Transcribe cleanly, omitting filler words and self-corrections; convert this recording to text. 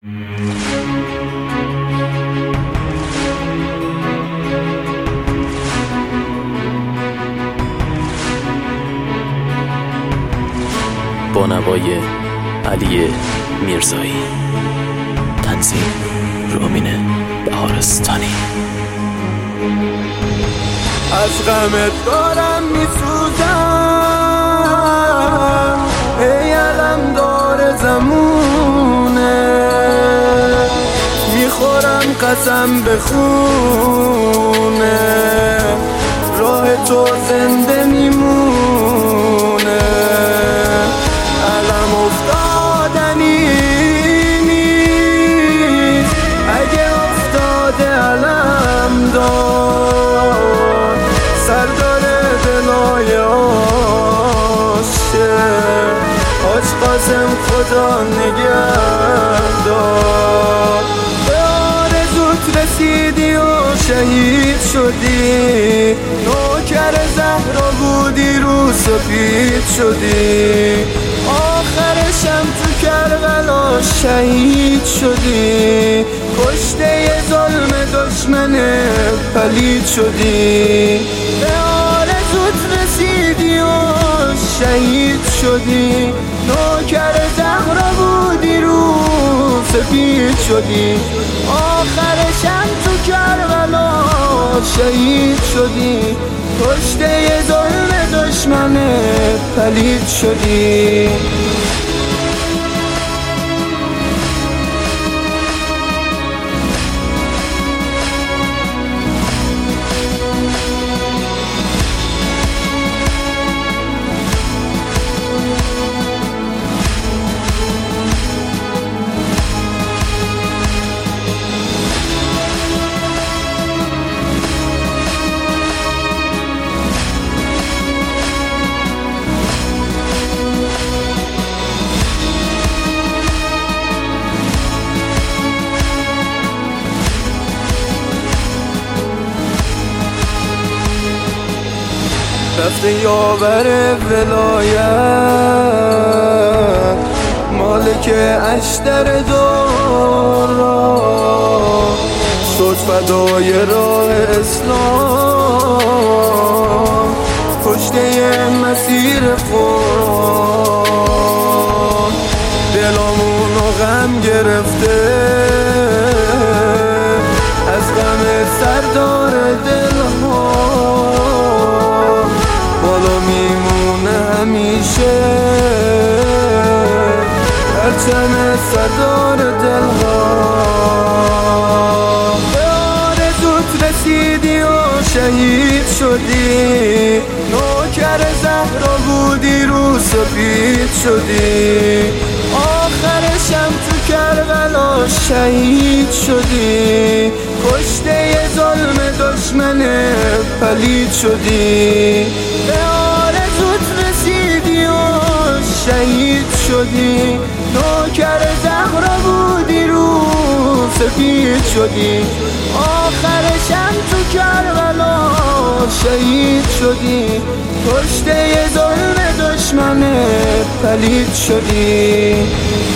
با نوای علی میرزایی، تنظیم رامین بهارستانی. از غمت دارم میسوزم، ای علم دار زمونه، میخورم قسم به خونه، راه تو زنده میمونه. علم افتادنی نیست، اگه افتاده علم دار، سردار دلای عاشق، حاج قاسم خدا نگهدار. به آرزوت رسیدی و شهید شدی، نوکر زهرا بودی رو سپید شدی، آخرشم تو کربلا شهید شدی، کشته ظلم دشمن پلید شدی. به آرزوت رسیدی و شهید شدی، نوکر زهرا بودی رو سپید شدی، آخرشم تو کربلا شهید شدی، کشته ظلم دشمن پلید شدی. رفته یاور ولایت، مالک اشتر دارا، شد فدای راه اسلام، کشته مسیر قرآن. دلامونو غم گرفته، از غم سردار دلها بالا میمونه همیشه، پرچم سردار دلها. به آرزوت رسیدی و شهید شدی، نوکر زهرا بودی رو سپید شدی، آخرشم تو کربلا شهید شدی، کشته ظلم دشمن پلید شدی. به آرزوت رسیدی و شهید شدی، نوکر زهرا بودی رو سپید شدی، آخرشم تو کربلا شهید شدی، کشته ظلم دشمن پلید شدی.